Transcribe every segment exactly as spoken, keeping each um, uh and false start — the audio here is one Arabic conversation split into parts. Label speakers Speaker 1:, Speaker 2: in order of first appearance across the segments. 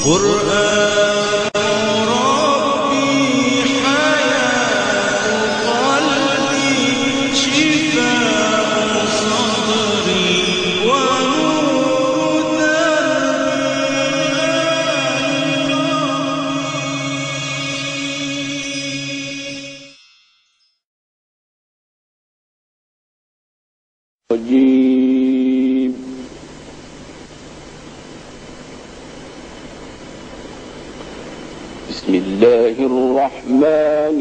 Speaker 1: قرآن ربي حياة قلبي شفاء صدري ونور
Speaker 2: دربي. بسم الله الرحمن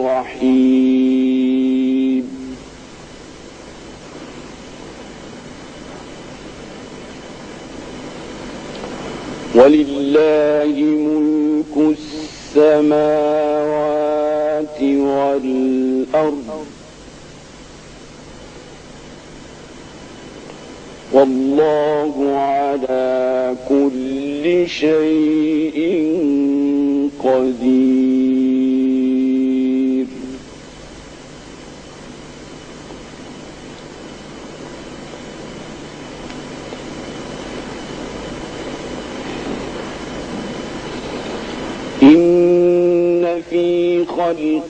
Speaker 2: الرحيم. ولله ملك السماوات والأرض والله على كل شيء قدير. إن في خلق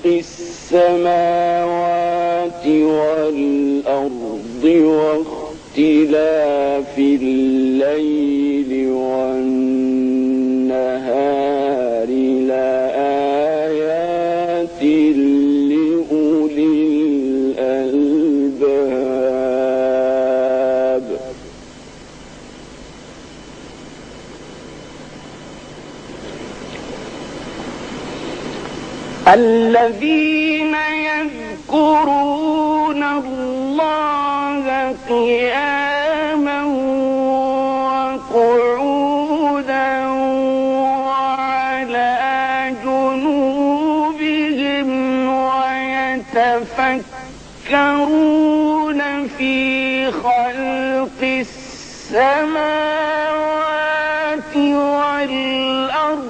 Speaker 2: السماوات والأرض واختلاف الليل والنهار لآيات لأولي الألباب. الذين يذكرون الله قياما وقعودا وعلى جنوبهم ويتفكرون في خلق السماوات والأرض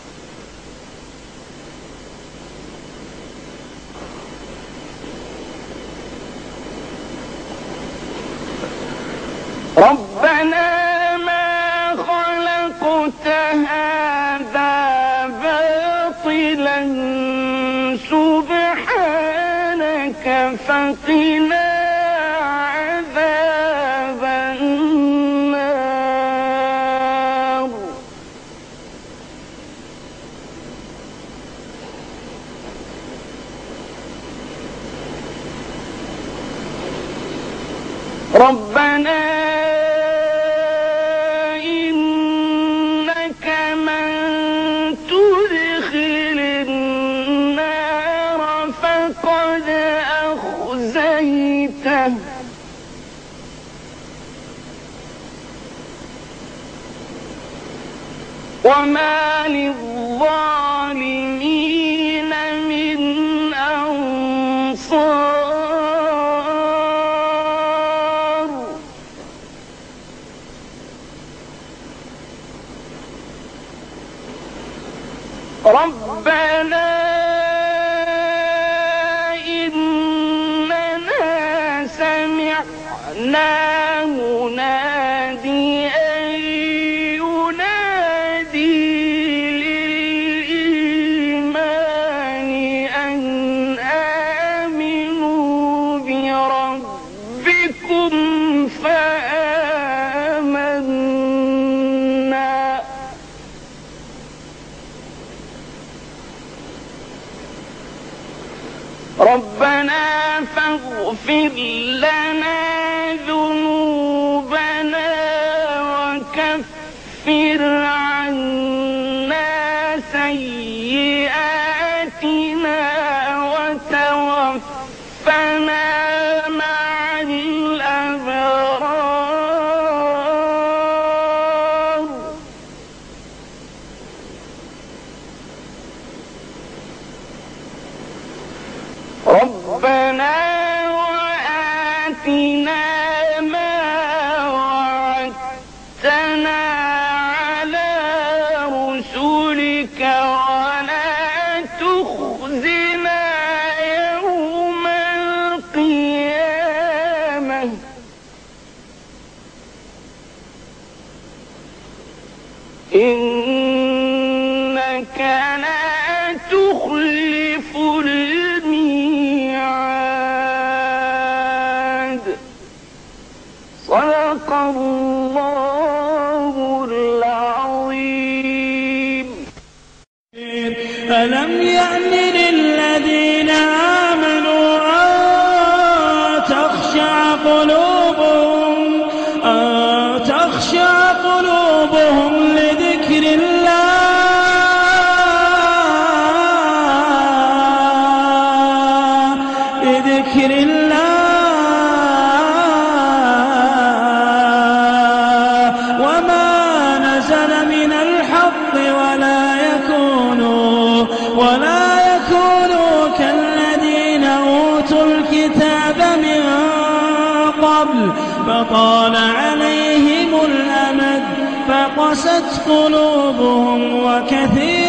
Speaker 2: ربنا ما خلقت هذا باطلا سبحانك فقنا عذاب النار. ربنا وما للظالمين من أنصار. ربنا إننا سمعنا مناديا فآمنا. ربنا فاغفر لنا ذنوبنا وكفر عنا سيئاتنا وتوفنا مع الأبرار. ربنا وآتنا ما وعدتنا على رسلك ولا تخزنا يوم القيامة إن إنك لا تخلف الميعاد. صدق الله العظيم.
Speaker 1: ألم يأن للذين آمنوا أن تخشع قلوبهم أن تخشع قلوبهم لذكر الله لذكر الله وما نزل من الحق ولا يكونوا ولا يكونوا كالذين أوتوا الكتاب من قبل فطال عليهم الأمد فقست قلوبهم وكثير